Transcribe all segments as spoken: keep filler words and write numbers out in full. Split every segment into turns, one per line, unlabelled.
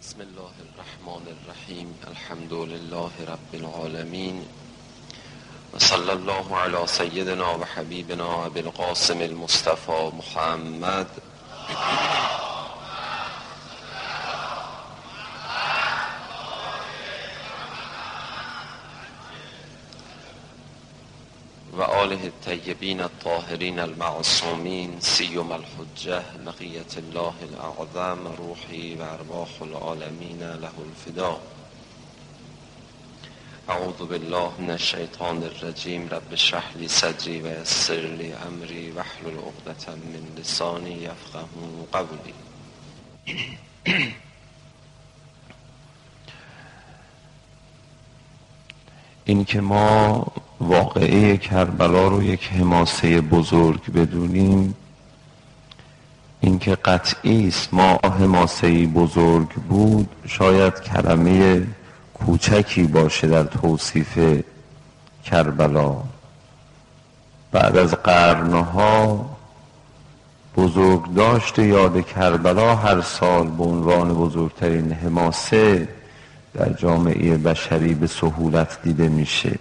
بسم الله الرحمن الرحیم. الحمد لله رب العالمین و صلی الله علی سیدنا و حبیبنا ابی القاسم المصطفى محمد و آله الطیبین الطاهرین المعصومین سیما الحجة بقیة الله الاعظم روحی و ارواح العالمین له الفدا. اعوذ بالله من الشیطان الرجیم. رب اشرح لی صدری و یسر لی امری واحلل عقدة من لسانی یفقهوا قولی. این که ما واقعه کربلا رو یک حماسه بزرگ بدونیم، این که قطعی است ما حماسه بزرگ بود، شاید کلمه کوچکی باشه در توصیف کربلا. بعد از قرنها بزرگ داشت یاد کربلا هر سال به عنوان بزرگترین حماسه در جامعه بشری به سهولت دیده میشه.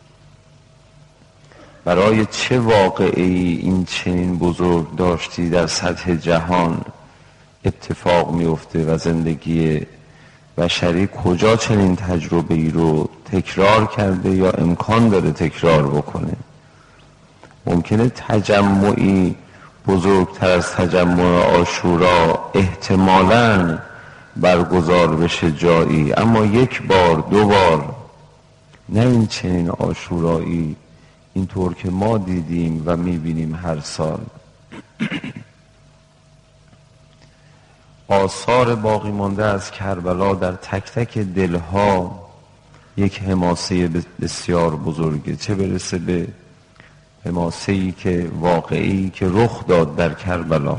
برای چه واقعی این چنین بزرگ داشتی در سطح جهان اتفاق میفته و زندگی بشری کجا چنین تجربه ای رو تکرار کرده یا امکان داره تکرار بکنه؟ ممکنه تجمعی بزرگتر از تجمع عاشورا احتمالاً برگزار بشه جایی، اما یک بار دو بار نه این چنین عاشورایی اینطور که ما دیدیم و میبینیم هر سال. آثار باقی مانده از کربلا در تک تک دلها یک حماسه بسیار بزرگه، چه برسه به حماسه‌ای که واقعی که رخ داد در کربلا.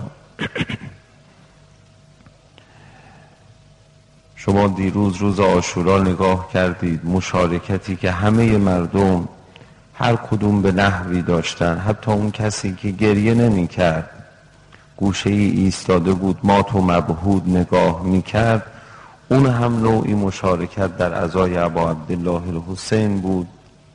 شما دیروز روز عاشورا نگاه کردید، مشارکتی که همه مردم هر کدوم به نحوی داشتن، حتی اون کسی که گریه نمی کرد گوشه ای ایستاده بود مات و مبهود نگاه می کرد، اون هم نوعی مشارکت در عزای ابا عبدالله الحسین بود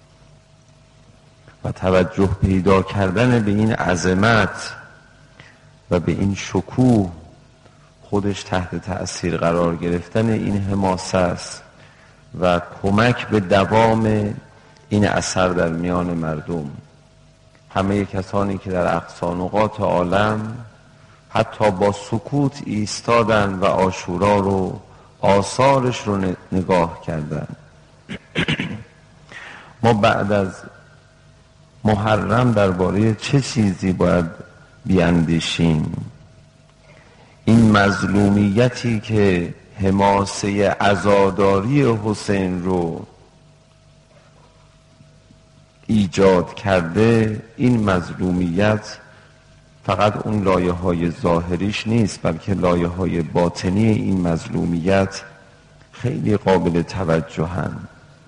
و توجه پیدا کردن به این عظمت و به این شکوه خودش تحت تأثیر قرار گرفتن این حماسه است و کمک به دوام این اثر در میان مردم. همه کسانی که در اقصا نقاط عالم حتی با سکوت ایستادن و عاشورا رو آثارش رو نگاه کردن. ما بعد از محرم درباره چه چیزی باید بیاندیشیم؟ این مظلومیتی که حماسه عزاداری حسین رو ایجاد کرده، این مظلومیت فقط اون لایه های ظاهریش نیست، بلکه لایه های باطنی این مظلومیت خیلی قابل توجهن.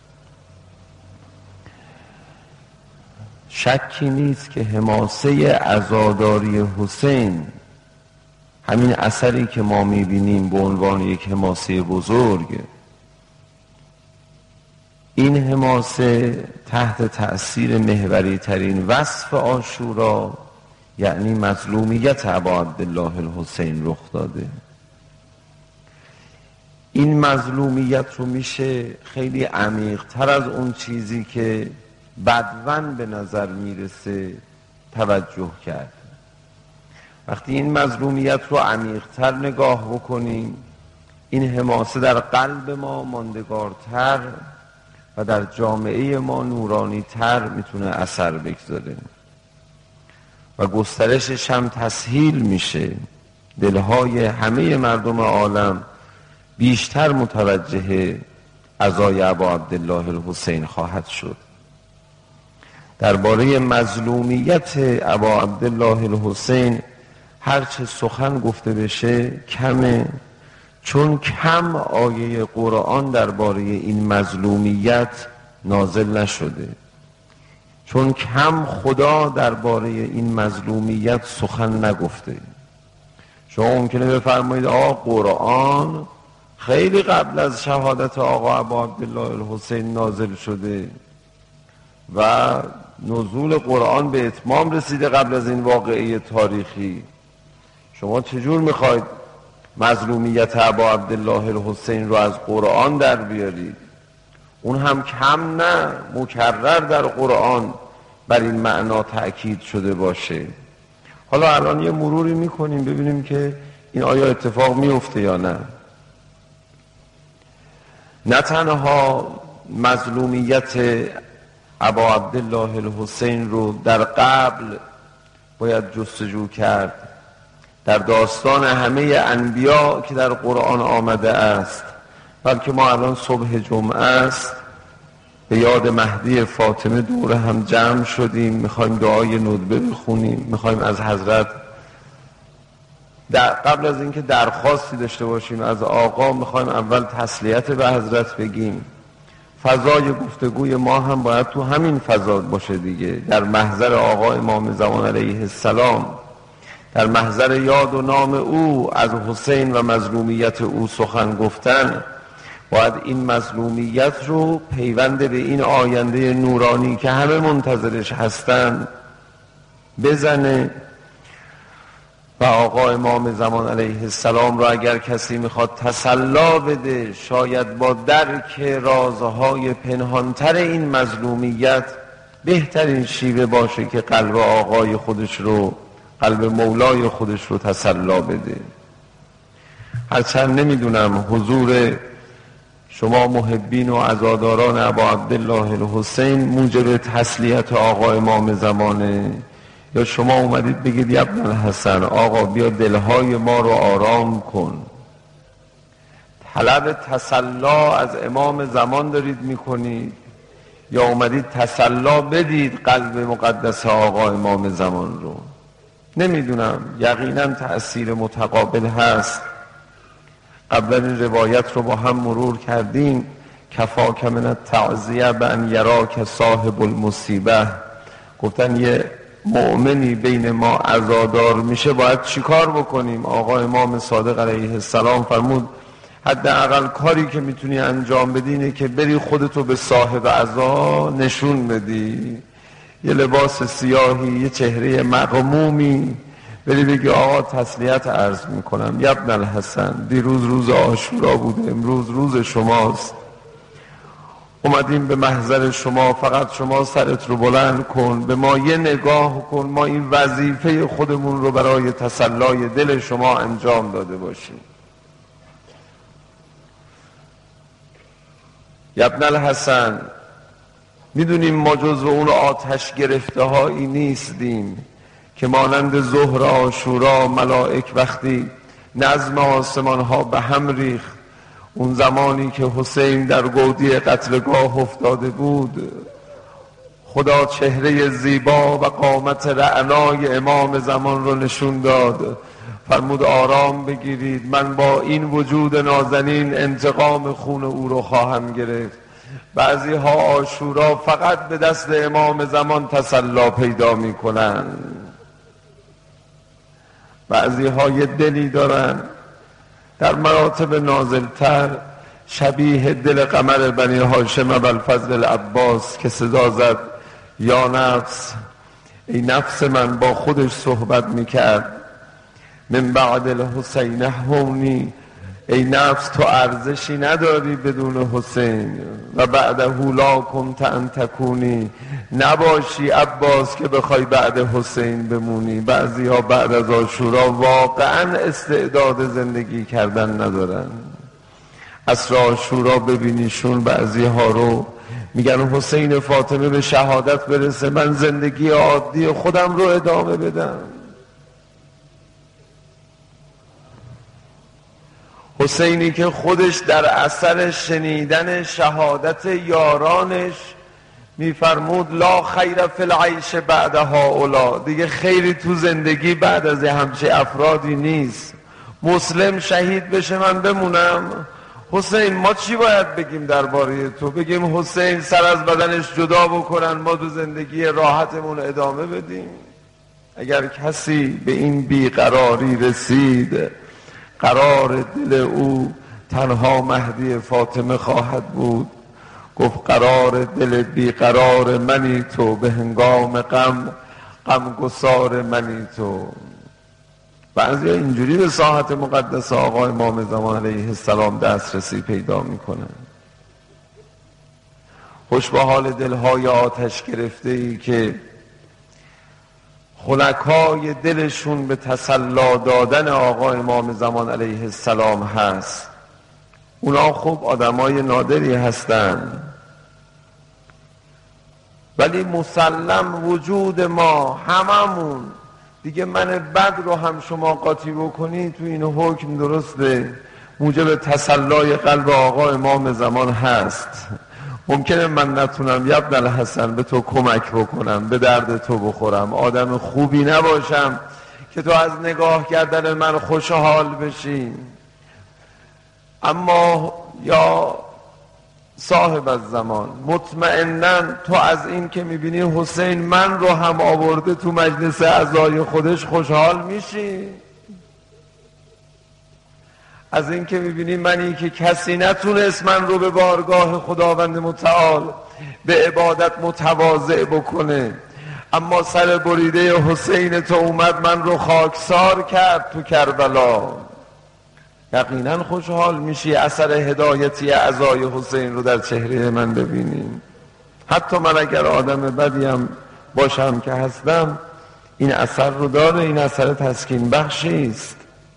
شکی نیست که حماسه عزاداری حسین، همین اثری که ما میبینیم به عنوان یک حماسه بزرگ، این حماسه تحت تأثیر محوری ترین وصف عاشورا یعنی مظلومیت ابا عبدالله الحسین رخ داده. این مظلومیت رو میشه خیلی عمیق تر از اون چیزی که بدون به نظر میرسه توجه کرد. وقتی این مظلومیت رو عمیق‌تر نگاه بکنیم، این حماسه در قلب ما ماندگارتر و در جامعه ما نورانی‌تر میتونه اثر بگذاره و گسترشش هم تسهیل میشه. دلهای همه مردم عالم بیشتر متوجه عزای ابا عبدالله الحسین خواهد شد. درباره مظلومیت ابا عبدالله الحسین هرچه سخن گفته بشه کمه، چون کم آیه قرآن درباره این مظلومیت نازل نشده، چون کم خدا درباره این مظلومیت سخن نگفته. شما ممکنه بفرمایید آقا قرآن خیلی قبل از شهادت آقا ابا عبدالله الحسین نازل شده و نزول قرآن به اتمام رسیده قبل از این واقعه تاریخی. شما چجور میخواید مظلومیت ابا عبدالله الحسین رو از قرآن در بیارید؟ اون هم کم نه، مکرر در قرآن بر این معنا تأکید شده باشه. حالا الان یه مروری میکنیم ببینیم که این آیا اتفاق میفته یا نه. نه تنها مظلومیت ابا عبدالله الحسین رو در قبل باید جستجو کرد، در داستان همه انبیا که در قرآن آمده است، بلکه ما الان صبح جمعه است، به یاد مهدی فاطمه دور هم جمع شدیم، میخوایم دعای ندبه بخونیم، میخوایم از حضرت در قبل از اینکه درخواستی داشته باشیم از آقا، میخوایم اول تسلیت به حضرت بگیم. فضای گفتگوی ما هم باید تو همین فضا باشه دیگه، در محضر آقا امام زمان علیه السلام، در محضر یاد و نام او از حسین و مظلومیت او سخن گفتن. باید این مظلومیت رو پیوند به این آینده نورانی که همه منتظرش هستن بزنه. و آقا امام زمان علیه السلام را اگر کسی میخواد تسلا بده، شاید با درک رازهای پنهانتر این مظلومیت بهترین شیوه باشه که قلب آقای خودش رو، قلب مولای خودش رو تسلا بده. هرچند نمیدونم حضور شما محبین و عزاداران ابا عبدالله الحسین موجب تسلیت آقا امام زمانه، یا شما اومدید بگید یا ابن الحسن آقا بیا دلهای ما رو آرام کن. طلب تسلا از امام زمان دارید میکنید یا اومدید تسلا بدید قلب مقدس آقا امام زمان رو؟ نمیدونم، یقینا تأثیر متقابل هست. قبلا این روایت رو با هم مرور کردیم. کفاک من التعزیه بان یراک صاحب المصیبه. گفتن یه مؤمنی بین ما عزادار میشه باید چیکار بکنیم؟ آقا امام صادق علیه السلام فرمود حداقل کاری که میتونی انجام بدی اینه که بری خودتو به صاحب عزا نشون بدی، یه لباس سیاهی، یه چهره مغمومی، بری بگی آقا تسلیت عرض میکنم یا ابن الحسن، دیروز روز عاشورا بوده، امروز روز شماست، اومدیم به محضر شما، فقط شما سرت رو بلند کن، به ما یه نگاه کن، ما این وظیفه خودمون رو برای تسلای دل شما انجام داده باشیم. یا ابن الحسن، میدونیم ما جزو اون آتش گرفته هایی نیستیم که مانند ظهر عاشورا ملائک وقتی نظم آسمان ها به هم ریخت، اون زمانی که حسین در گودی قتلگاه افتاده بود، خدا چهره زیبا و قامت رعنای امام زمان رو نشون داد، فرمود آرام بگیرید، من با این وجود نازنین انتقام خون او رو خواهم گرفت. بعضی ها عاشورا فقط به دست امام زمان تسلا پیدا می کنن، بعضی ها یه دلی دارن در مراتب نازلتر شبیه دل قمر بنی هاشم ابوالفضل العباس که صدا زد یا نفس، ای نفس من، با خودش صحبت میکرد، من بعد الحسین هونی، ای نفس تو ارزشی نداری بدون حسین، و بعده لا کنت ان تکونی، نباشی عباس که بخوای بعد حسین بمونی. بعضی ها بعد از عاشورا واقعا استعداد زندگی کردن ندارن. عصر عاشورا ببینیشون بعضی ها رو میگن حسین فاطمه به شهادت برسه من زندگی عادی خودم رو ادامه بدم. حسینی که خودش در اثر شنیدن شهادت یارانش میفرمود لا خیر فی العیش بعد هؤلاء، دیگه خیری تو زندگی بعد از همچه افرادی نیست. مسلم شهید بشه من بمونم؟ حسین ما چی باید بگیم درباره تو؟ بگیم حسین سر از بدنش جدا بکنن ما تو زندگی راحتمون ادامه بدیم؟ اگر کسی به این بیقراری رسید قرار دل او تنها مهدی فاطمه خواهد بود. گفت قرار دل بیقرار منی تو، به هنگام غم غمگسار منی تو. بعضی اینجوری به ساحت مقدس آقا امام زمان علیه السلام دسترسی پیدا میکنن. خوش به حال دلهای آتش گرفته ای که خنکای دلشون به تسلا دادن آقا امام زمان علیه السلام هست. اونا خوب آدمای نادری هستن، ولی مسلم وجود ما هممون دیگه من بد رو هم شما قاطی بکنی تو این حکم درسته موجب تسلای قلب آقا امام زمان هست. ممکنه من نتونم یبن الحسن به تو کمک بکنم، به درد تو بخورم، آدم خوبی نباشم که تو از نگاه کردن من خوشحال بشی، اما یا صاحب الزمان مطمئناً تو از این که میبینی حسین من رو هم آورده تو مجلس اعضای خودش خوشحال میشی؟ از این که میبینی منی که کسی نتونست من رو به بارگاه خداوند متعال به عبادت متواضع بکنه، اما سر بریده حسین تو اومد من رو خاکسار کرد تو کربلا، یقینا خوشحال میشی اثر هدایتی اعضای حسین رو در چهره من ببینیم. حتی من اگر آدم بدیم باشم که هستم این اثر رو داره، این اثر تسکین بخشی است.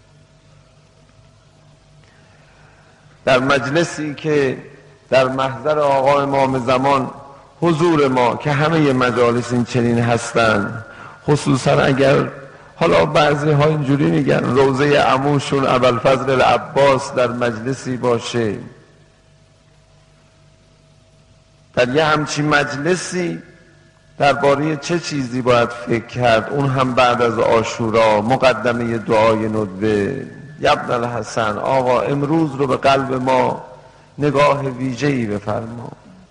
در مجلسی که در محضر آقا امام زمان حضور ما که همه مجالس این چنین هستن، خصوصا اگر حالا بعضی ها اینجوری میگن روضه عموشون ابوالفضل العباس در مجلسی باشه، در یه همچین مجلسی درباره چه چیزی باید فکر کرد؟ اون هم بعد از عاشورا، مقدمه دعای ندبه. یبن الحسن آقا امروز رو به قلب ما نگاه ویژه‌ای بفرما.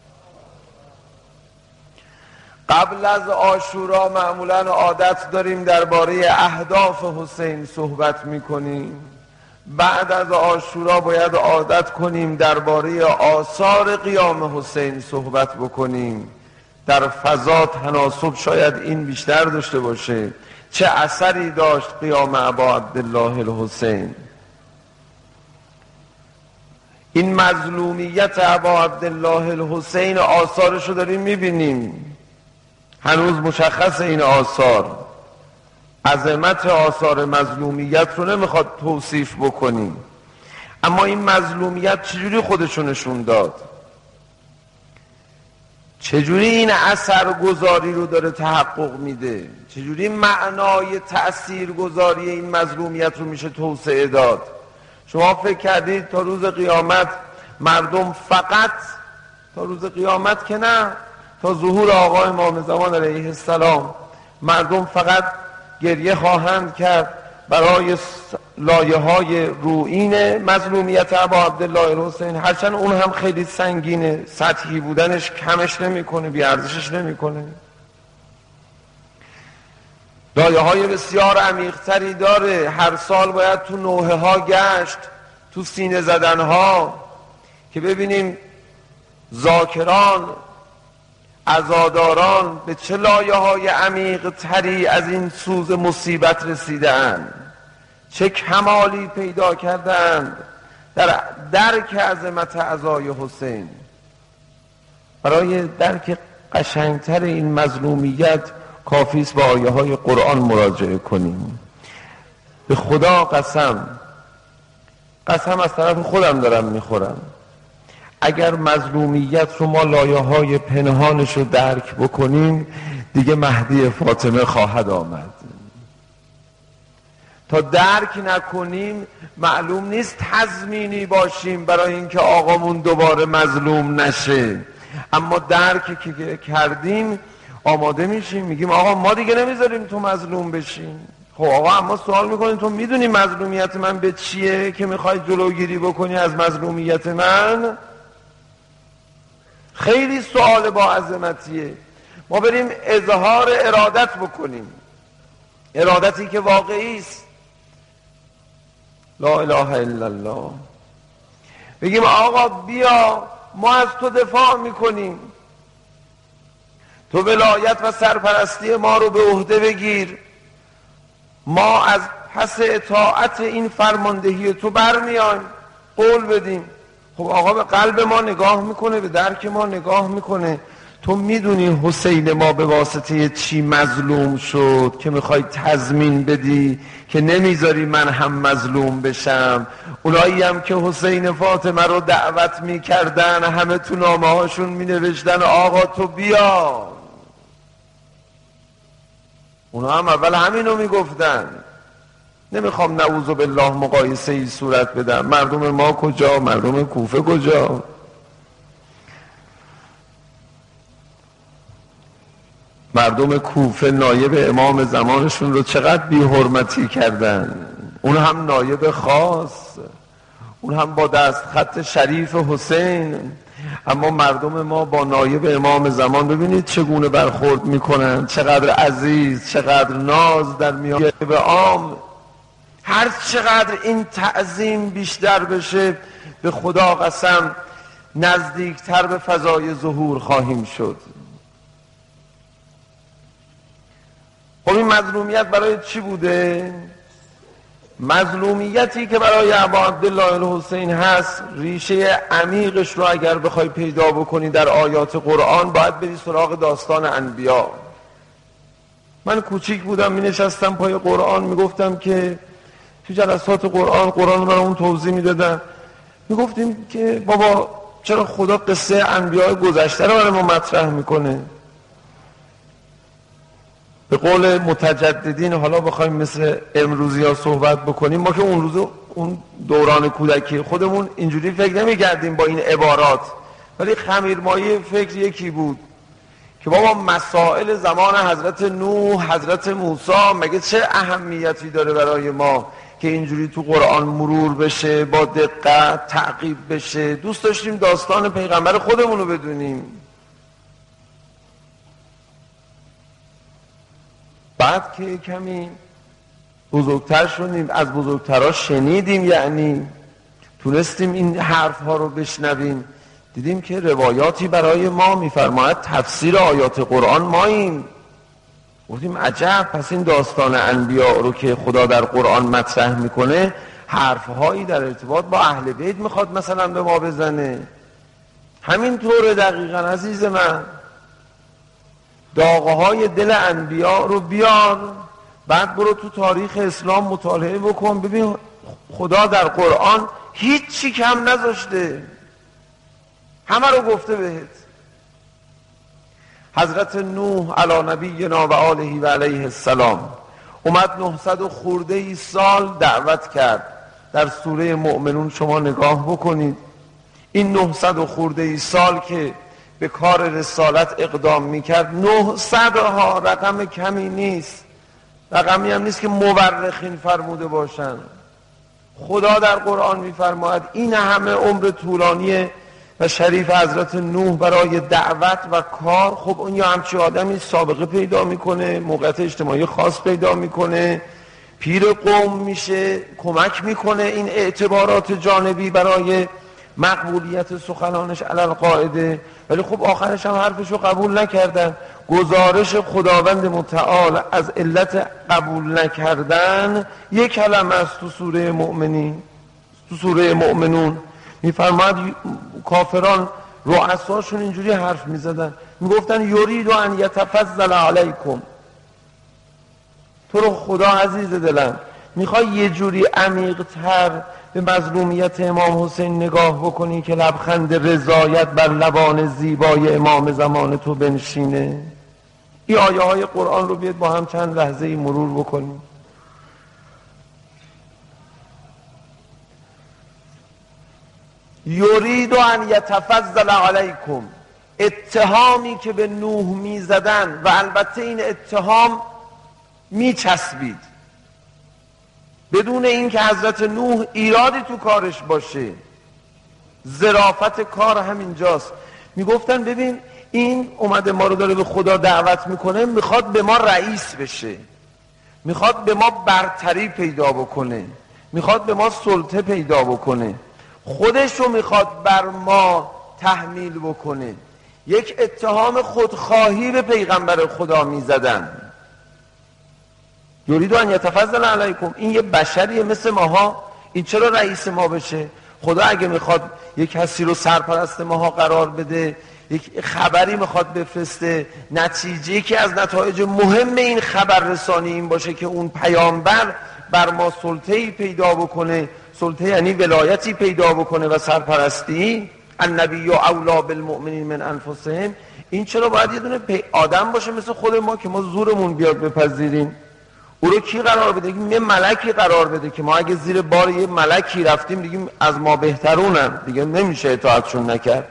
قبل از عاشورا معمولا عادت داریم درباره اهداف حسین صحبت میکنیم، بعد از عاشورا باید عادت کنیم درباره آثار قیام حسین صحبت بکنیم. در فضا تناسب شاید این بیشتر داشته باشه. چه اثری داشت قیام ابا عبدالله الحسین؟ این مظلومیت ابا عبدالله الحسین آثارشو داریم میبینیم، هنوز مشخص این آثار. عظمت آثار مظلومیت رو نمیخواد توصیف بکنیم، اما این مظلومیت چجوری خودشو نشون داد؟ چجوری این اثرگذاری رو داره تحقق میده؟ چجوری معنای تأثیرگذاری این مظلومیت رو میشه توسعه داد؟ شما فکر کردید تا روز قیامت مردم فقط تا روز قیامت که نه، تا ظهور آقا امام زمان علیه السلام مردم فقط گریه خواهند کرد برای لایه های روئین مظلومیت ابا عبدالله الحسین، هرچند اون هم خیلی سنگینه، سطحی بودنش کمش نمیکنه، بی ارزشش نمیکنه. لایه های بسیار عمیق‌تری داره. هر سال باید تو نوحه ها گشت، تو سینه زدن ها، که ببینیم ذاکران عزاداران به چه لایه های عمیق تری از این سوز مصیبت رسیدند، چه کمالی پیدا کردند در درک عظمت عزای حسین. برای درک قشنگتر این مظلومیت کافی است به آیه های قرآن مراجعه کنیم. به خدا قسم، قسم از طرف خودم دارم میخورم، اگر مظلومیت رو ما لایه های پنهانش رو درک بکنیم دیگه مهدی فاطمه خواهد آمد. تا درک نکنیم معلوم نیست تضمینی باشیم برای اینکه آقامون دوباره مظلوم نشه، اما درک که کردیم آماده میشیم، میگیم آقا ما دیگه نمیذاریم تو مظلوم بشیم. خب آقا اما سوال میکنیم تو میدونی مظلومیت من به چیه که میخوای جلوگیری بکنی از مظلومیت من؟ خیلی سوال با عظمتیه. ما بریم اظهار ارادت بکنیم، ارادتی که واقعی است. لا اله الا الله. بگیم آقا بیا ما از تو دفاع میکنیم، تو ولایت و سرپرستی ما رو به عهده بگیر، ما از پس اطاعت این فرماندهی تو برمیایم، قول بدیم. خب آقا به قلب ما نگاه میکنه، به درک ما نگاه میکنه. تو میدونی حسین ما به واسطه چی مظلوم شد که میخوای تضمین بدی که نمیذاری من هم مظلوم بشم؟ اونایی هم که حسین فاطمه رو دعوت میکردن همه تو نامه هاشون مینوشتن آقا تو بیا. اونا هم اول همینو میگفتن. نمیخوام نعوذ بالله مقایسه ای صورت بدم. مردم ما کجا؟ مردم کوفه کجا؟ مردم کوفه نایب امام زمانشون رو چقدر بی حرمتی کردن، اون هم نایب خاص، اون هم با دست خط شریف حسین. اما مردم ما با نایب امام زمان ببینید چگونه برخورد میکنن، چقدر عزیز، چقدر ناز در میان به عام. هر چقدر این تعظیم بیشتر بشه به خدا قسم نزدیکتر به فضای ظهور خواهیم شد. خب این مظلومیت برای چی بوده؟ مظلومیتی که برای ابا عبدالله الحسین هست، ریشه عمیقش رو اگر بخوای پیدا بکنی در آیات قرآن باید بری سراغ داستان انبیا. من کوچیک بودم می نشستم پای قرآن می گفتم که تو جلسات قرآن قرآن رو اون توضیح می دادم، می گفتیم که بابا چرا خدا قصه انبیاء گذشته رو برای ما مطرح میکنه؟ به قول متجددین حالا بخوایم مثل امروزی ها صحبت بکنیم، ما که اون روز اون دوران کودکی خودمون اینجوری فکر نمی کردیم با این عبارات، ولی خمیرمایه فکر یکی بود که بابا مسائل زمان حضرت نوح، حضرت موسی مگه چه اهمیتی داره برای ما که اینجوری تو قرآن مرور بشه، با دقت تعقیب بشه. دوست داشتیم داستان پیغمبر خودمون رو بدونیم. بعد که کمی بزرگتر شدیم، از بزرگترها شنیدیم، یعنی تونستیم این حرف ها رو بشنویم، دیدیم که روایاتی برای ما میفرماید تفسیر آیات قرآن ماییم. گفتیم عجب، پس این داستان انبیاء رو که خدا در قرآن مطرح میکنه حرفهایی در ارتباط با اهل بیت میخواد مثلا به ما بزنه. همین طور دقیقا عزیز من. داغه های دل انبیاء رو بیار، بعد برو تو تاریخ اسلام مطالعه بکن، ببین خدا در قرآن هیچی کم نذاشته، همه رو گفته بهت. حضرت نوح علی نبینا و آله و علیه السلام اومد نهصد و خورده ای سال دعوت کرد. در سوره مؤمنون شما نگاه بکنید، این نهصد و خورده ای سال که به کار رسالت اقدام میکرد، نهصد ها رقم کمی نیست، رقمی هم نیست که مورخین فرموده باشن. خدا در قرآن میفرماید این همه عمر طولانی و شریف حضرت نوح برای دعوت و کار، خب اون یا همچی آدمی سابقه پیدا میکنه، موقعیت اجتماعی خاص پیدا میکنه، پیر قوم میشه، کمک میکنه این اعتبارات جانبی برای مقبولیت سخنانش علی القاعده. ولی خب آخرش هم حرفشو قبول نکردن. گزارش خداوند متعال از علت قبول نکردن یک کلمه است تو سوره مؤمنین، تو سوره مؤمنون میفرماید کافران رؤساشون اینجوری حرف میزدن، میگفتن یرید ان یتفضل علیکم. تو رو خدا عزیز دلم میخوای یه جوری عمیق‌تر به مظلومیت امام حسین نگاه بکنی که لبخند رضایت بر لبان زیبای امام زمان تو بنشینه؟ این آیه های قرآن رو بیاد با هم چند لحظه ای مرور بکنیم. یرید ان یتفضل علیکم، اتهامی که به نوح می زدن و البته این اتهام می چسبید بدون این که حضرت نوح ایرادی تو کارش باشه. ظرافت کار همینجاست. میگفتن ببین این اومده ما رو داره به خدا دعوت میکنه، میخواد به ما رئیس بشه، میخواد به ما برتری پیدا بکنه، میخواد به ما سلطه پیدا بکنه. خودش رو میخواد بر ما تحمیل بکنه. یک اتهام خودخواهی به پیغمبر خدا میزدن. یرید ان یتفضل علیکم، این یه بشریه مثل ماها، این چرا رئیس ما بشه؟ خدا اگه میخواد یک کسی رو سرپرست ماها قرار بده، یک خبری میخواد بفرسته، نتیجه یکی از نتایج مهم این خبررسانی این باشه که اون پیامبر بر ما سلطه‌ای پیدا بکنه، سلطه یعنی ولایتی پیدا بکنه و سرپرستی، النبی اولی بالمؤمنین من انفسهم، این چرا باید یه دونه آدم باشه مثل خود ما که ما زورمون بیاد بپذیریم؟ او رو کی قرار بده؟ یه ملکی قرار بده که ما اگه زیر بار یه ملکی رفتیم دیگه از ما بهترونن، دیگه نمیشه اطاعتشون نکرد.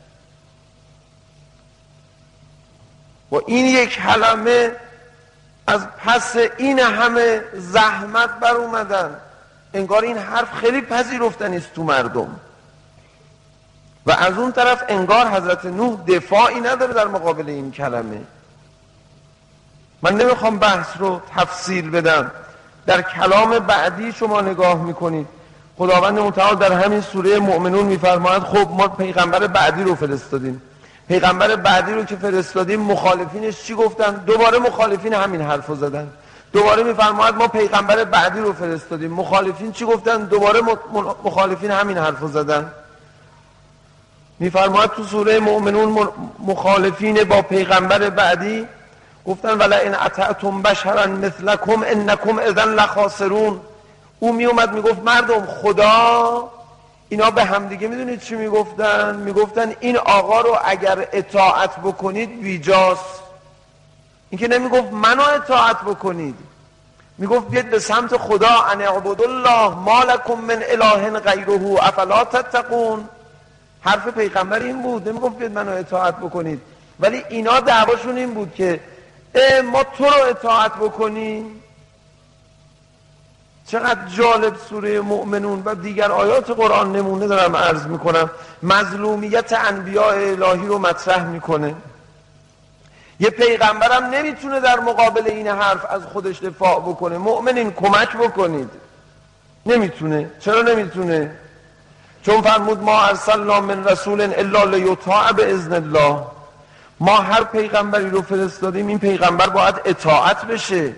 و این یک کلمه از پس این همه زحمت بر اومدن، انگار این حرف خیلی پذیرفتنی است تو مردم. و از اون طرف انگار حضرت نوح دفاعی نداره در مقابل این کلمه. من نمیخوام بحث رو تفصیل بدم. در کلام بعدی شما نگاه میکنید خداوند متعال در همین سوره مؤمنون میفرماید خب ما پیغمبر بعدی رو فرستادیم، پیغمبر بعدی رو که فرستادیم مخالفینش چی گفتن؟ دوباره مخالفین همین حرف رو زدن. دوباره میفرماید ما پیغمبر بعدی رو فرستادیم، مخالفین چی گفتن؟ دوباره مخالفین همین حرف رو زدن. میفرماید تو سوره مؤمنون مخالفین با پیغمبر بعدی گفتن ولا ان اطعتم بشرا مثلکم انکم اذا لخاسرون. او میومد میگفت مردم خدا، اینا به هم دیگه میدونید چی میگفتن؟ میگفتن این آقا رو اگر اطاعت بکنید بیجاست. این که نمیگفت منو اطاعت بکنید، میگفت بیاد به سمت خدا، ان اعبدوا الله ما لکم من اله غیره افلا تتقون. حرف پیغمبر این بود، نمیگفت بیاد منو اطاعت بکنید. ولی اینا دعواشون این بود که ما تو رو اطاعت بکنیم. چقدر جالب سوره مؤمنون و دیگر آیات قرآن نمونه دارم عرض میکنم، مظلومیت انبیاء الهی رو مطرح میکنه. یه پیغمبرم نمیتونه در مقابل این حرف از خودش دفاع بکنه. مؤمنین کمک بکنید. نمیتونه. چرا نمیتونه؟ چون فرمود ما ارسلنا من رسول الا لیطاع باذن الله. ما هر پیغمبری رو فرستادیم این پیغمبر باید اطاعت بشه.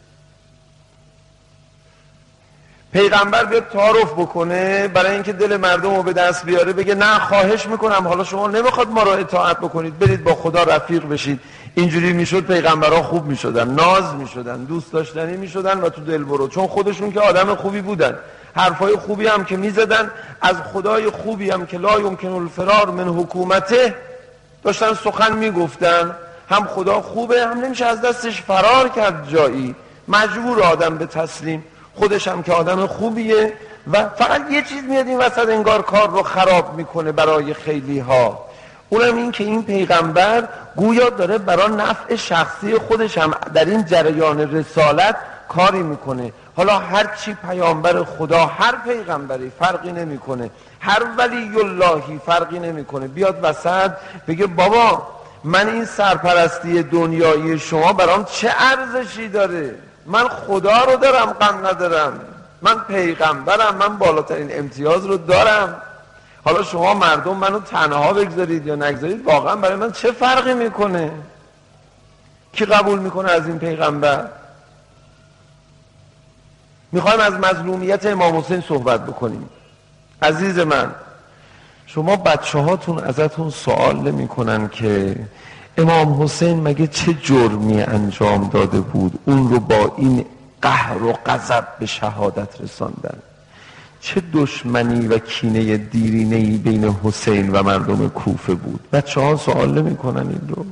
پیغمبر بیاد تعارف بکنه برای اینکه دل مردم رو به دست بیاره، بگه نه خواهش میکنم حالا شما نمیخواد ما رو اطاعت بکنید، برید با خدا رفیق بشید. اینجوری میشد پیغمبرها خوب میشدن، ناز میشدن، دوست داشتنی میشدن و تو دل برو، چون خودشون که آدم خوبی بودن، حرفای خوبی هم که میزدن، از خدای خوبی هم که لا یمکن الفرار من حکومته داشتن سخن میگفتن. هم خدا خوبه، هم نمیشه از دستش فرار کرد جایی، مجبور آدم به تسلیم. خودش هم که آدم خوبیه و فقط یه چیز میاد این وسط انگار کار رو خراب میکنه برای خیلی ها، اونم این که این پیغمبر گویا داره برای نفع شخصی خودش هم در این جریان رسالت کاری میکنه. حالا هر چی پیامبر خدا، هر پیغمبری فرقی نمیکنه، هر ولی اللهی فرقی نمیکنه، بیاد وسط بگه بابا من این سرپرستی دنیایی شما برام چه ارزشی داره؟ من خدا رو دارم، غم ندارم، من پیغمبرم، من بالاترین امتیاز رو دارم. حالا شما مردم منو تنها بگذارید یا نگذارید واقعا برای من چه فرقی میکنه؟ کی قبول میکنه از این پیغمبر؟ میخوایم از مظلومیت امام حسین صحبت بکنیم. عزیز من، شما بچه هاتون ازتون سوال نمی کنن که امام حسین مگه چه جرمی انجام داده بود اون رو با این قهر و غضب به شهادت رساندن؟ چه دشمنی و کینه دیرینه‌ای بین حسین و مردم کوفه بود؟ بچه ها سوال نمی کنن این رو؟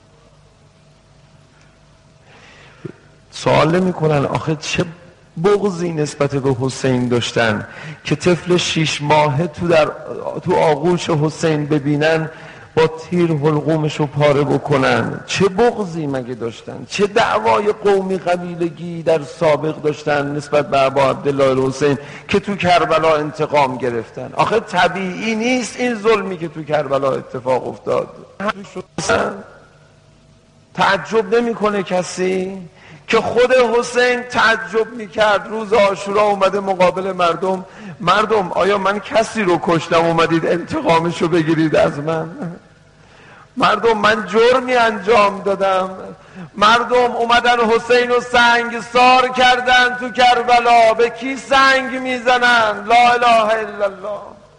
سوال نمی کنن آخه چه بغضی نسبت به حسین داشتن که طفل شیش ماهه تو در تو آغوش حسین ببینن با تیر حلقومش رو پاره بکنن؟ چه بغضی مگه داشتن؟ چه دعوای قومی قبیلگی در سابق داشتن نسبت به ابا عبدالله حسین که تو کربلا انتقام گرفتن؟ آخه طبیعی نیست این ظلمی که تو کربلا اتفاق افتاد؟ تعجب نمیکنه کسی که خود حسین تعجب میکرد. روز عاشورا اومده مقابل مردم، مردم آیا من کسی رو کشتم اومدید انتقامشو بگیرید از من؟ مردم من جرمی انجام دادم؟ مردم اومدن حسین رو سنگسار کردن تو کربلا. به کی سنگ میزنن؟ لا اله الا الله.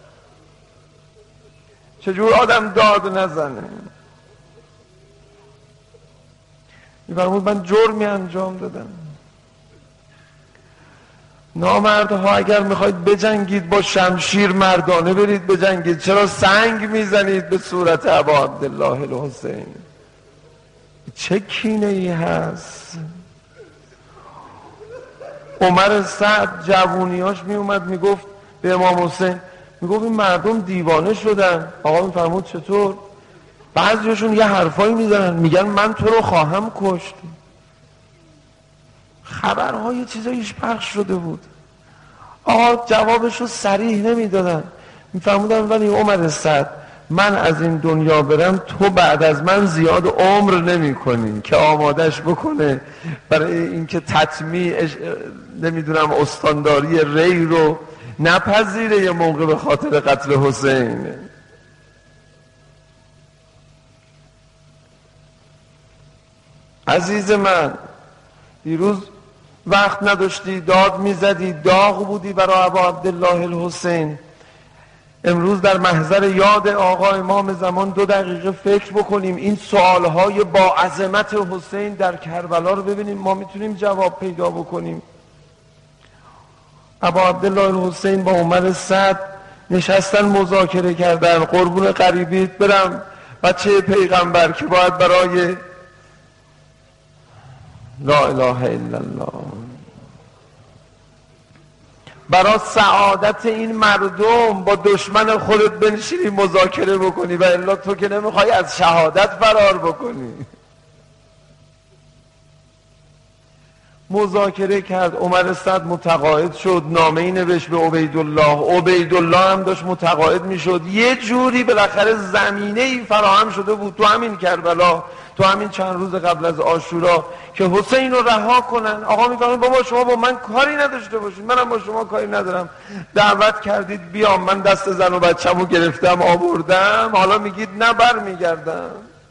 چجور آدم داد نزنه؟ میفرمود من جرمی انجام دادم. نامردها اگر میخواید بجنگید با شمشیر مردانه برید بجنگید، چرا سنگ میزنید به صورت ابا عبدالله الحسین؟ چه کینه ای هست؟ عمر سعد جوونیاش میومد میگفت به امام حسین، میگفت این مردم دیوانه شدن. آقا میفرمود چطور؟ بعضیشون یه حرفایی میزنن میگن من تو رو خواهم کشت. خبرهای چیزایش پخش شده بود. آقا جوابش رو صریح نمیدادن. میفرمودن ولی عمر سعد من از این دنیا برم تو بعد از من زیاد عمر نمی کنی که آمادش بکنه برای اینکه تطمیع نمیدونم استانداری ری رو نپذیره یه موقع به خاطر قتل حسین. عزیز من دیروز وقت نداشتی داد میزدی، داغ بودی برای ابا عبدالله الحسین. امروز در محضر یاد آقا امام زمان دو دقیقه فکر بکنیم، این سوالهای با عظمت حسین در کربلا رو ببینیم ما میتونیم جواب پیدا بکنیم. ابا عبدالله الحسین با عمر سعد نشستن مذاکره کردن. قربون قریبیت برم بچه پیغمبر که باید برای لا اله الا الله، برای سعادت این مردم با دشمن خودت بنشینی مذاکره بکنی و الا تو که نمیخوای از شهادت فرار بکنی. مذاکره کرد. عمر سعد متقاعد شد، نامه‌ای نوشت به عبیدالله. عبیدالله هم داشت متقاعد میشد. یه جوری بالاخره زمینه‌ای فراهم شده بود تو همین کربلا، تو همین چند روز قبل از عاشورا که حسین رو رها کنن. آقا میفهمید بابا شما با من کاری نداشته باشید، منم با شما کاری ندارم. دعوت کردید بیام، من دست زن و بچه‌مو گرفتم آوردم، حالا میگید نه بر میگردم.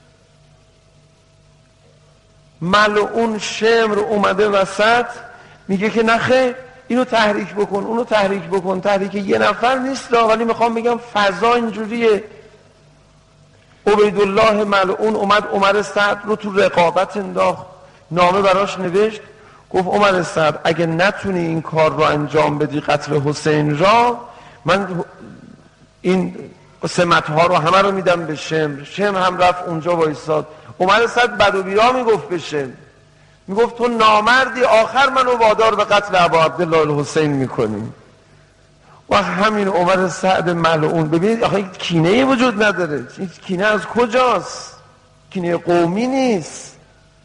ملعون شمر اومده وسط میگه که نخیر اینو تحریک بکن اونو تحریک بکن. تحریک یه نفر نیست ولی میخوام بگم فضا اینجوریه. عبیدالله ملعون اومد عمر سعد رو تو رقابت انداخت، نامه براش نوشت، گفت عمر سعد اگه نتونی این کار رو انجام بدی قتل حسین را، من این سمتها رو همه رو میدم به شمر. شمر هم رفت اونجا وایساد. عمر سعد بد و بیرا میگفت به شمر، میگفت تو نامردی، آخر منو وادار به قتل ابا عبدالله الحسین میکنی. و همین عمر سعد ملعون، ببینید آخه کینه وجود نداره. این کینه از کجاست؟ کینه قومی نیست،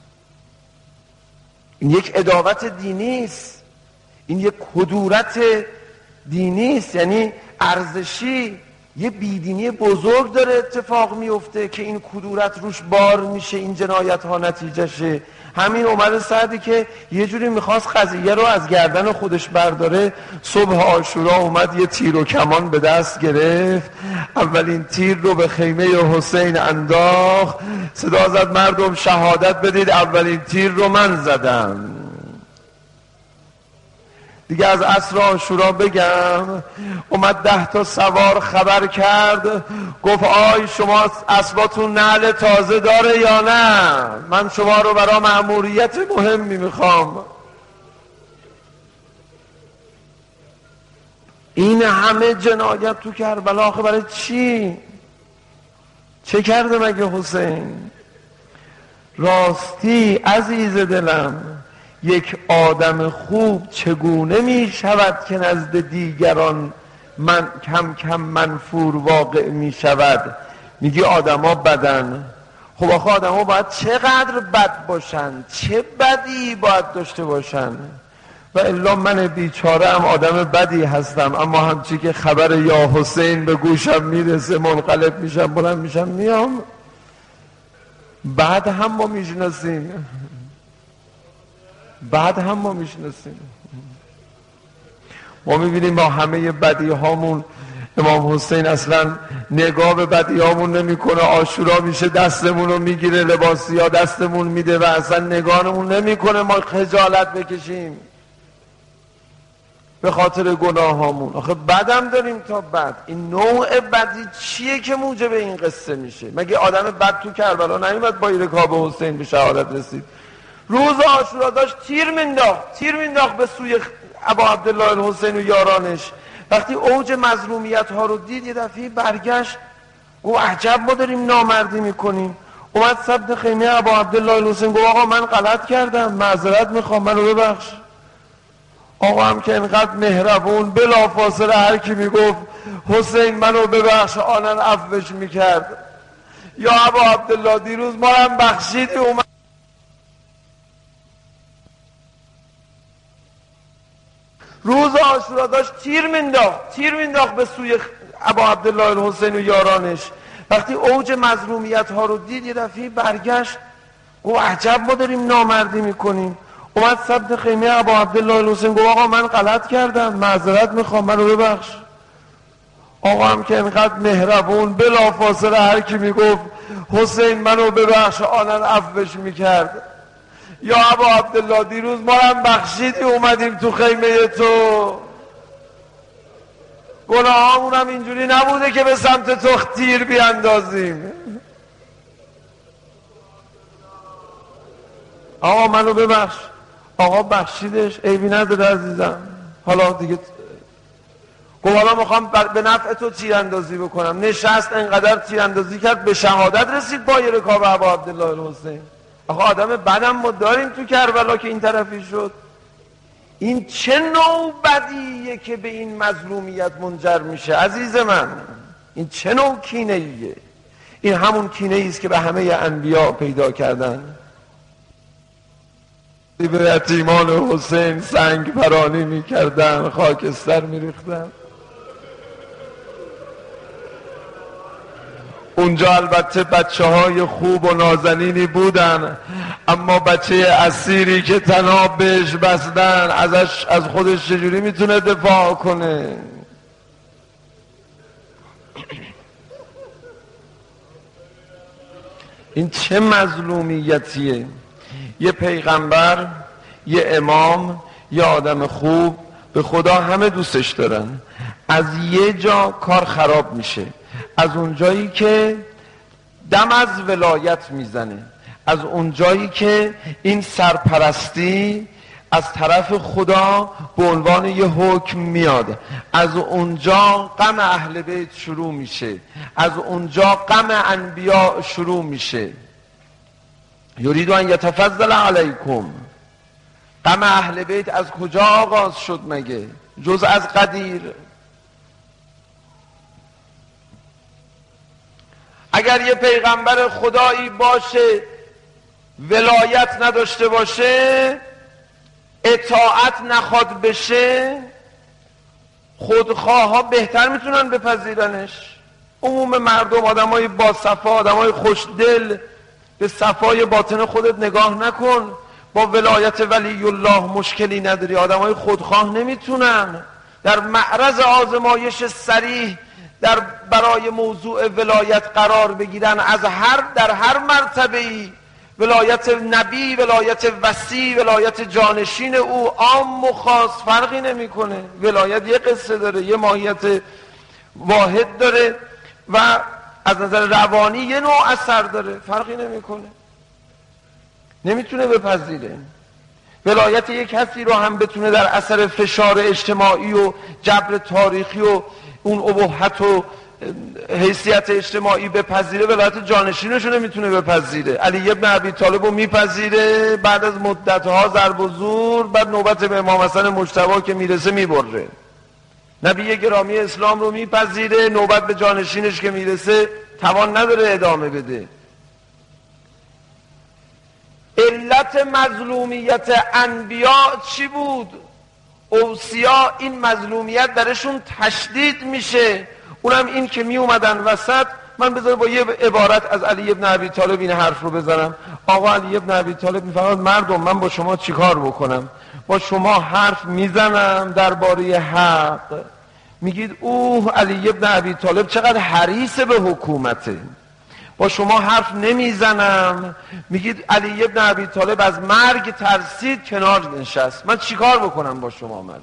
این یک عداوت دینی است، این یک کدورت دینی است، یعنی ارزشی. یه بیدینی بزرگ داره اتفاق میفته که این کدورت روش بار میشه، این جنایت ها نتیجهشه. همین عمر سعدی که یه جوری میخواست قضیه رو از گردن خودش برداره، صبح عاشورا اومد یه تیر و کمان به دست گرفت، اولین تیر رو به خیمه حسین انداخت، صدا زد مردم شهادت بدید اولین تیر رو من زدم. دیگه از عصر عاشورا بگم اومد ده تا سوار خبر کرد، گفت آی شما اسباتون نعل تازه داره یا نه؟ من شما رو برای مأموریت مهمی میخوام. این همه جنایت تو کربلا آخه برای چی؟ چه کرده مگه حسین؟ راستی عزیز دلم، یک آدم خوب چگونه می شود که نزد دیگران من کم کم منفور واقع می شود؟ میگی آدم ها بدن. خب آخه آدم ها باید چقدر بد باشن، چه بدی باید داشته باشن؟ و الا من بیچاره هم آدم بدی هستم، اما همچی که خبر یا حسین به گوشم میرسه منقلب میشم، بلند میشم میام. بعد هم ما میشناسیم. بعد هم ما میشناسیم. ما میبینیم با همه بدی هامون امام حسین اصلا نگاه به بدی هامون نمی کنه. عاشورا میشه دستمون رو میگیره، لباسی ها دستمون میده و اصلا نگاهمون نمی کنه ما خجالت بکشیم به خاطر گناه هامون. آخه بدم داریم تا بد. این نوع بدی چیه که موجب این قصه میشه؟ مگه آدم بد تو کربلا نیومد با رکاب حسین به شهادت رسید؟ روز عاشورا داشت تیر مینداخت تیر مینداخت به سوی ابا عبدالله الحسین و یارانش. وقتی اوج مظلومیت ها رو دید یه دفعه برگشت گفت عجب ما داریم نامردی میکنیم. اومد سمت خیمه ابا عبدالله الحسین گفت آقا من غلط کردم، معذرت میخوام، منو ببخش. آقا هم که اینقدر مهربون بلا فاصله هر کی میگفت حسین منو ببخش آنن عفوش میکرد. یا ابا عبدالله دیروز ما هم بخشیدی. اومد روز عاشورا داشت تیر مینداخت تیر مینداخت به سوی ابا عبدالله الحسین و یارانش. وقتی اوج مظلومیت ها رو دید یه دفعه برگشت گفت عجب ما داریم نامردی میکنیم. اومد سمت خیمه ابا عبدالله الحسین گفت آقا من غلط کردم، معذرت میخوام، منو ببخش. آقا هم که اینقدر مهربون بلا فاصله هر کی میگفت حسین منو ببخش آنن عفوش میکرد. یا ابا عبدالله دیروز ما هم بخشیدی اومدیم تو خیمه تو. گناهامون هم اینجوری نبوده که به سمت تو تیر بیاندازیم. آقا منو ببخش. آقا بخشیدش، عیبی نداره عزیزم. حالا دیگه گفت حالا میخوام به نفع تو تیراندازی بکنم. نشست انقدر تیراندازی کرد به شهادت رسید با یه رکاب ابا عبدالله الحسین. آخه آدم بدم ما داریم تو کربلا که این طرفی شد. این چه نوع بدیه که به این مظلومیت منجر میشه عزیز من؟ این چه نوع کینه ایه؟ این همون کینه ایست که به همه انبیا پیدا کردن. به یتیمان حسین سنگ پرانی میکردن، خاکستر میریختن. اونجا البته بچه های خوب و نازنینی بودن، اما بچه اسیری که طناب بهش بستن ازش از خودش چجوری میتونه دفاع کنه؟ این چه مظلومیتیه؟ یه پیغمبر، یه امام، یه آدم خوب به خدا همه دوستش دارن. از یه جا کار خراب میشه، از اون جایی که دم از ولایت میزنه، از اون جایی که این سرپرستی از طرف خدا به عنوان یه حکم میاد، از اونجا غم اهل بیت شروع میشه، از اونجا غم انبیا شروع میشه. یرید ان یتفضل علیکم. غم اهل بیت از کجا آغاز شد مگه؟ جز از قدیر. اگر یه پیغمبر خدایی باشه ولایت نداشته باشه، اطاعت نخواد بشه، خودخواه ها بهتر میتونن بپذیرنش. عموم مردم آدمای با صفا، آدمای خوشدل، به صفای باطن خودت نگاه نکن. با ولایت ولی الله مشکلی نداری. آدمای خودخواه نمیتونن در معرض آزمایش صریح در برای موضوع ولایت قرار بگیرن. از هر در هر مرتبه‌ای، ولایت نبی، ولایت وصی، ولایت جانشین او، عام و خاص فرقی نمیکنه. ولایت یه قصه داره، یه ماهیت واحد داره و از نظر روانی یه نوع اثر داره، فرقی نمیکنه. نمیتونه بپذیره. ولایت یک کسی رو هم بتونه در اثر فشار اجتماعی و جبر تاریخی و اون ابهت و حیثیت اجتماعی بپذیره، ولایت جانشینش رو نمیتونه بپذیره. علی ابن ابی طالب رو میپذیره، بعد از مدتها ضرب و زور، بعد نوبت به امام حسن مجتبی که میرسه میبره. نبی گرامی اسلام رو میپذیره، نوبت به جانشینش که میرسه توان نداره ادامه بده. علت مظلومیت انبیا چی بود؟ اوصیا این مظلومیت درشون تشدید میشه. اونم این که می اومدن وسط من بذار با یه عبارت از علی ابن ابی طالب این حرف رو بزنم. آقا علی ابن ابی طالب میفرماد مردم من با شما چیکار بکنم؟ با شما حرف میزنم درباره حق، میگید اوه علی ابن ابی طالب چقدر حریص به حکومته. با شما حرف نمیزنم، میگید علی ابن ابی طالب از مرگ ترسید کنار نشست. من چیکار بکنم با شما مردم؟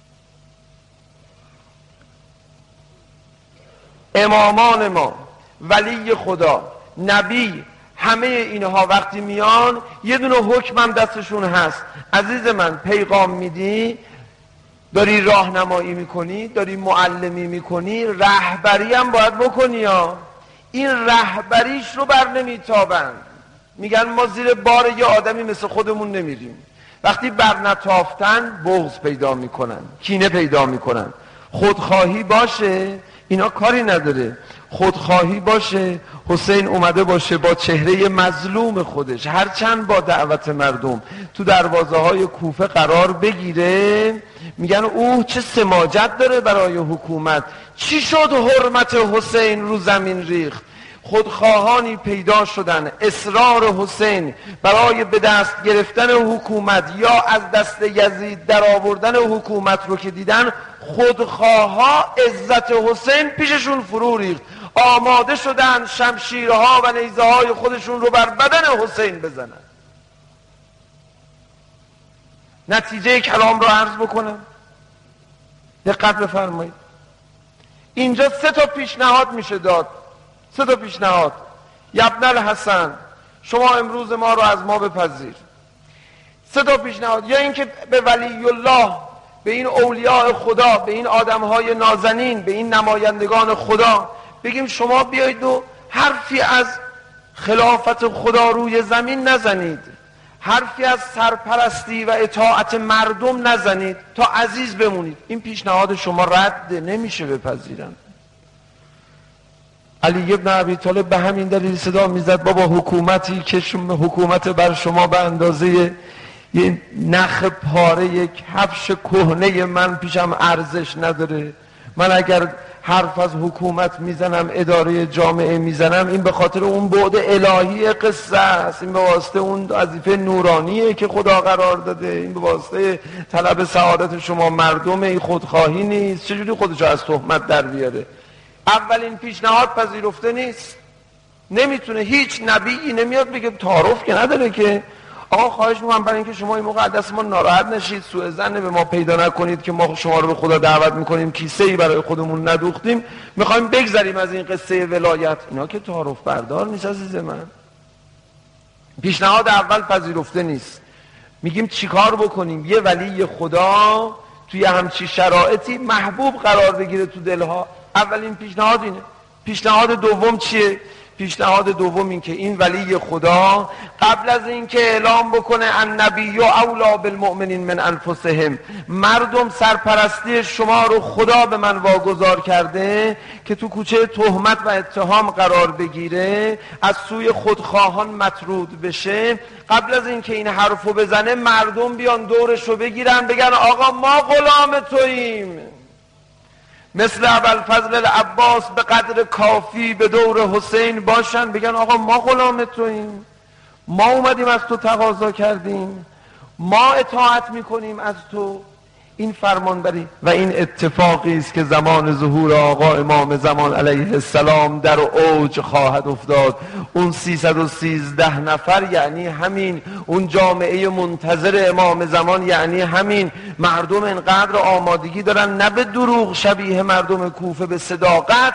امامان ما، ولی خدا، نبی، همه اینها وقتی میان یه دونه حکمم دستشون هست. عزیز من پیغام میدی، داری راهنمایی میکنی، داری معلمی میکنی، رهبری هم باید بکنی ها. این رهبریش رو بر نمیتابن، میگن ما زیر بار یه آدمی مثل خودمون نمیریم. وقتی بر نتافتن بغض پیدا میکنن، کینه پیدا میکنن. خودخواهی باشه اینا کاری نداره، خودخواهی باشه، حسین اومده باشه با چهره مظلوم خودش هرچند با دعوت مردم تو دروازه های کوفه قرار بگیره، میگن اوه چه سماجت داره برای حکومت. چی شد حرمت حسین رو زمین ریخت؟ خودخواهانی پیدا شدن، اصرار حسین برای به دست گرفتن حکومت یا از دست یزید در آوردن حکومت رو که دیدن، خودخواها عزت حسین پیششون فرو ریخت، آماده شدن شمشیرها و نیزه های خودشون رو بر بدن حسین بزنن. نتیجه کلام رو عرض بکنم، دقت بفرمایید. اینجا سه تا پیشنهاد میشه داد، سه تا پیشنهاد. ابن الحسن شما امروز ما رو از ما بپذیر. سه تا پیشنهاد، یا اینکه به ولی الله، به این اولیاء خدا، به این آدمهای نازنین، به این نمایندگان خدا بگیم شما بیایید و حرفی از خلافت خدا روی زمین نزنید، حرفی از سرپرستی و اطاعت مردم نزنید تا عزیز بمونید. این پیشنهاد شما رد نمیشه بپذیرن. علی ابن ابی طالب به همین دلیل صدا میزد بابا حکومتی که حکومت بر شما به اندازه یه نخ پاره یک کفش کهنه من پیشم ارزش نداره. من اگر حرف از حکومت میزنم، اداره جامعه میزنم، این به خاطر اون بعد الهی قصه است، این به واسطه اون وظیفه نورانیه که خدا قرار داده، این به واسطه طلب سعادت شما مردمه، این خودخواهی نیست. چجوری خودشو از تهمت در بیاره؟ اولین پیشنهاد پذیرفته نیست، نمیتونه. هیچ نبیی نمیاد بگه، تعارف که نداره که آقا خواهش میکنم برای اینکه شما این موقع از دست ما ناراحت نشید، سوء ظن به ما پیدا نکنید که ما شما رو به خدا دعوت میکنیم، کیسه ای برای خودمون ندوختیم، میخوایم بگذریم از این قصه ولایت. اینا که تعارف بردار نیست عزیز من. پیشنهاد اول پذیرفته نیست. میگیم چیکار بکنیم؟ یه ولی خدا توی همچی شرایطی محبوب قرار بگیره تو دلها. اولین پیشنهاد اینه. پیشنهاد دوم چیه؟ پیشنهاد دوم این که این ولی خدا قبل از این که اعلام بکنه النبی اولی بالمؤمنین من انفسهم، مردم سرپرستی شما رو خدا به من واگذار کرده که تو کوچه تهمت و اتهام قرار بگیره، از سوی خودخواهان مطرود بشه، قبل از این که این حرفو بزنه مردم بیان دورشو بگیرن بگن آقا ما غلام توییم. مثل ابوالفضل العباس به قدر کافی به دور حسین باشن، بگن آقا ما غلام توییم، ما اومدیم از تو تقاضا کردیم، ما اطاعت میکنیم از تو. این فرمانبری و این اتفاقی است که زمان ظهور آقا امام زمان علیه السلام در اوج خواهد افتاد. اون سیصد و سیزده نفر یعنی همین، اون جامعه منتظر امام زمان یعنی همین. مردم انقدر آمادگی دارن، نه به دروغ شبیه مردم کوفه، به صداقت.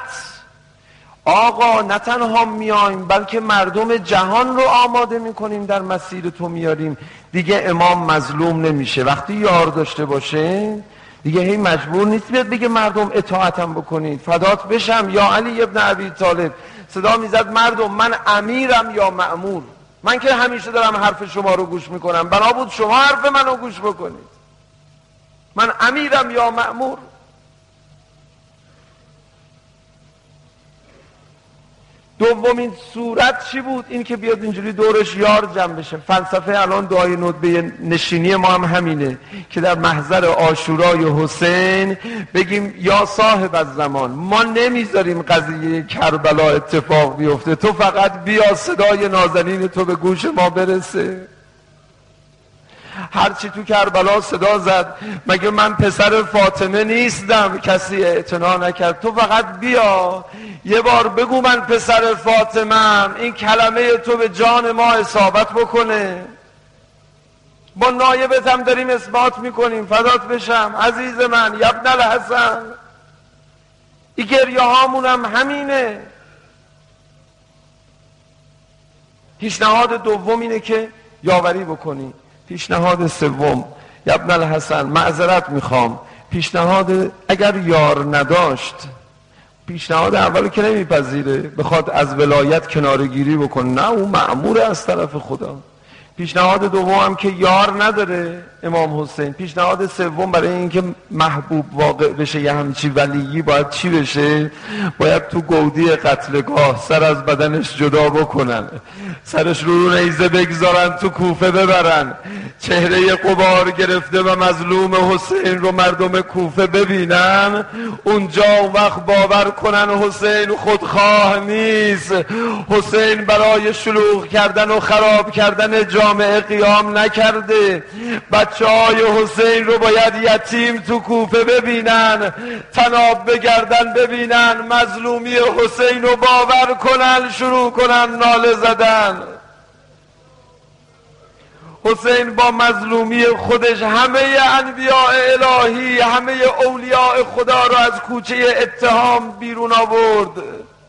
آقا نه تنها میایم بلکه مردم جهان رو آماده میکنیم، در مسیر تو میاریم. دیگه امام مظلوم نمیشه وقتی یار داشته باشه، دیگه هی مجبور نیست بیاد بگه مردم اطاعتم بکنید، فدات بشم. یا علی ابن ابی طالب صدا میزد مردم من امیرم یا مأمور، من که همیشه دارم حرف شما رو گوش میکنم، بنا بود شما حرف منو گوش بکنید. من امیرم یا مأمور. دومین صورت چی بود؟ این که بیاد اینجوری دورش یار جمع بشه. فلسفه الان دعای ندبه نشینی ما هم همینه که در محضر عاشورای حسین بگیم یا صاحب الزمان، ما نمیذاریم قضیه کربلا اتفاق بیفته، تو فقط بیا صدای نازنین تو به گوش ما برسه. هرچی تو کربلا صدا زد مگه من پسر فاطمه نیستم؟ کسی اعتنا نکرد. تو فقط بیا یه بار بگو من پسر فاطمه‌ام، این کلمه تو به جان ما اصابت بکنه. با نایبت هم داریم اثبات میکنیم، فدات بشم عزیز من یبن الحسن. این گریه هامون هم همینه. پیشنهاد دوم اینه که یاوری بکنی. پیشنهاد سوم یبن الحسن معذرت میخوام، پیشنهاد اگر یار نداشت، پیشنهاد اول که نمیپذیره بخواد از ولایت کنارگیری بکنه، نه اون مأمور از طرف خدا. پیشنهاد دوم هم که یار نداره امام حسین. پیشنهاد سوم برای اینکه محبوب واقع بشه یه همچی ولیی باید چی بشه؟ باید تو گودی قتلگاه سر از بدنش جدا بکنن، سرش رو رو نیزه بگذارن، تو کوفه ببرن، چهره غبار گرفته و مظلوم حسین رو مردم کوفه ببینن، اونجا اون وقت باور کنن حسین خودخواه نیست، حسین برای شلوغ کردن و خراب کردن جامعه قیام نکرده. بچه های حسین رو باید یتیم تو کوفه ببینن، تناب بگردن ببینن، مظلومی حسین رو باور کنن، شروع کنن ناله زدن. حسین با مظلومی خودش همه انبیاء الهی، همه اولیاء خدا رو از کوچه اتهام بیرون آورد.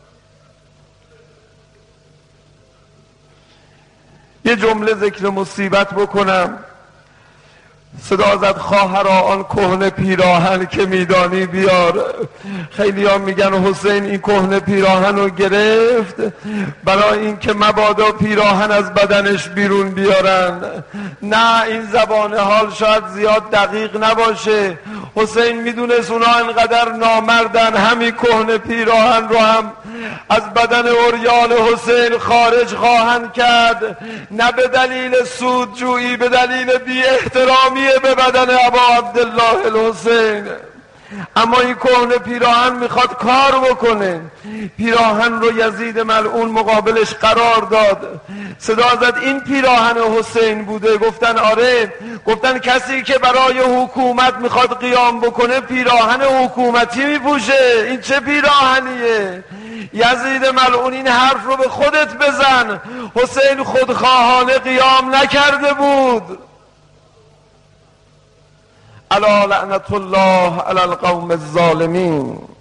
یه جمله ذکر مصیبت بکنم. صدا زد خواهرا آن کهنه پیراهن که میدانی بیار. خیلی ها میگن حسین این کهنه پیراهن رو گرفت برای اینکه مبادا پیراهن از بدنش بیرون بیارن. نه، این زبان حال شاید زیاد دقیق نباشه. حسین میدونست اونا انقدر نامردن همین کهنه پیراهن رو هم از بدن اوریان حسین خارج خواهند کرد، نه به دلیل سودجویی، به دلیل بی احترامی به بدن ابا عبدالله الحسین. اما این کهنه پیراهن میخواد کار بکنه. پیراهن رو یزید ملعون مقابلش قرار داد. صدا زد این پیراهن حسین بوده؟ گفتن آره. گفتن کسی که برای حکومت میخواد قیام بکنه پیراهن حکومتی میپوشه، این چه پیراهنیه؟ یزید ملعون این حرف رو به خودت بزن. حسین خودخواهانه قیام نکرده بود. الا لعنت الله علی القوم الظالمین.